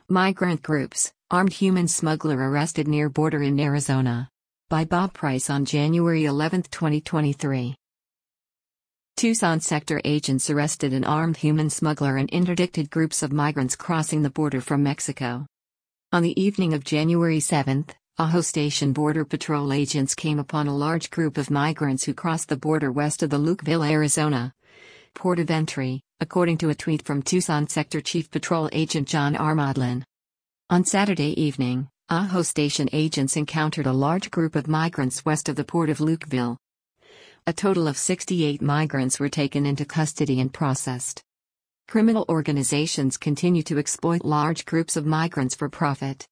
Migrant groups, armed human smuggler arrested near border in Arizona. By Bob Price on January 11, 2023. Tucson sector agents arrested an armed human smuggler and interdicted groups of migrants crossing the border from Mexico. On the evening of January 7, Ajo Station Border Patrol agents came upon a large group of migrants who crossed the border west of the Lukeville, Arizona port of entry, according to a tweet from Tucson Sector Chief Patrol Agent John R. Modlin. On Saturday evening, Ajo Station agents encountered a large group of migrants west of the port of Lukeville. A total of 68 migrants were taken into custody and processed. Criminal organizations continue to exploit large groups of migrants for profit.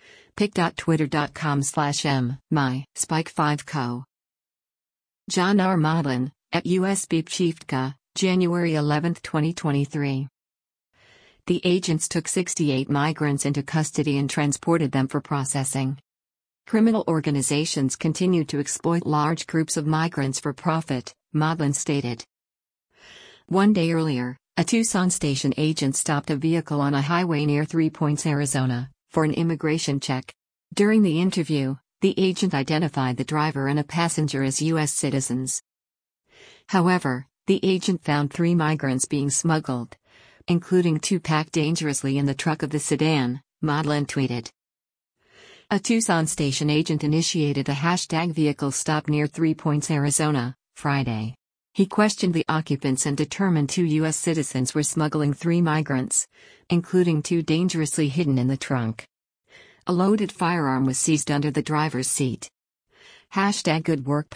pic.twitter.com/m.my/spike5co. John R. Modlin, at USB Chieftka, January 11, 2023. The agents took 68 migrants into custody and transported them for processing. Criminal organizations continue to exploit large groups of migrants for profit, Modlin stated. One day earlier, a Tucson station agent stopped a vehicle on a highway near Three Points, Arizona, for an immigration check. During the interview, the agent identified the driver and a passenger as U.S. citizens. However, the agent found 3 migrants being smuggled, including 2 packed dangerously in the truck of the sedan, Modlin tweeted. A Tucson station agent initiated a #vehicle stop near Three Points, Arizona, Friday. He questioned the occupants and determined 2 U.S. citizens were smuggling 3 migrants, including 2 dangerously hidden in the trunk. A loaded firearm was seized under the driver's seat. #goodwork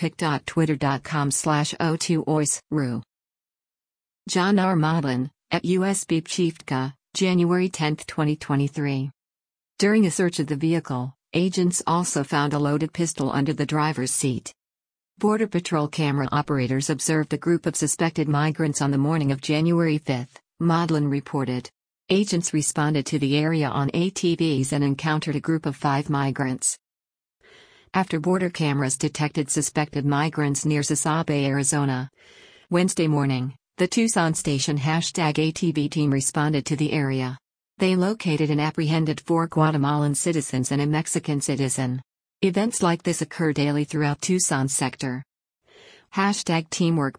pic.twitter.com/o2ois.ru. John R. Modlin, at USB Chieftka, January 10, 2023. During a search of the vehicle, agents also found a loaded pistol under the driver's seat. Border Patrol camera operators observed a group of suspected migrants on the morning of January 5, Modlin reported. Agents responded to the area on ATVs and encountered a group of 5 migrants. After border cameras detected suspected migrants near Sasabe, Arizona, Wednesday morning, the Tucson station #ATV team responded to the area. They located and apprehended 4 Guatemalan citizens and a Mexican citizen. Events like this occur daily throughout Tucson sector. #teamwork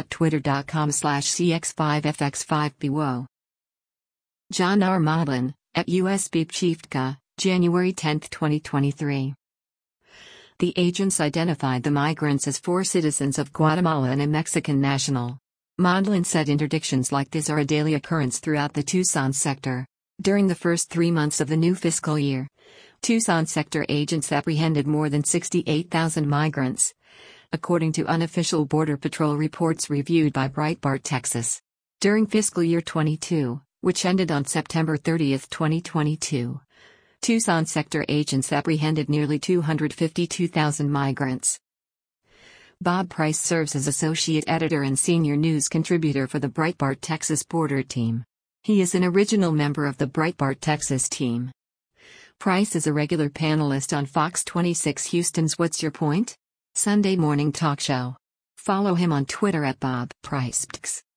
pic.twitter.com/cx5fx5bwo. John R. Modlin, at USB Chieftka, January 10, 2023. The agents identified the migrants as 4 citizens of Guatemala and a Mexican national. Modlin said interdictions like this are a daily occurrence throughout the Tucson sector. During the first 3 months of the new fiscal year, Tucson sector agents apprehended more than 68,000 migrants, according to unofficial Border Patrol reports reviewed by Breitbart Texas. During fiscal year 22, which ended on September 30, 2022, Tucson sector agents apprehended nearly 252,000 migrants. Bob Price serves as associate editor and senior news contributor for the Breitbart Texas border team. He is an original member of the Breitbart Texas team. Price is a regular panelist on Fox 26 Houston's What's Your Point? Sunday morning talk show. Follow him on Twitter at Bob Price.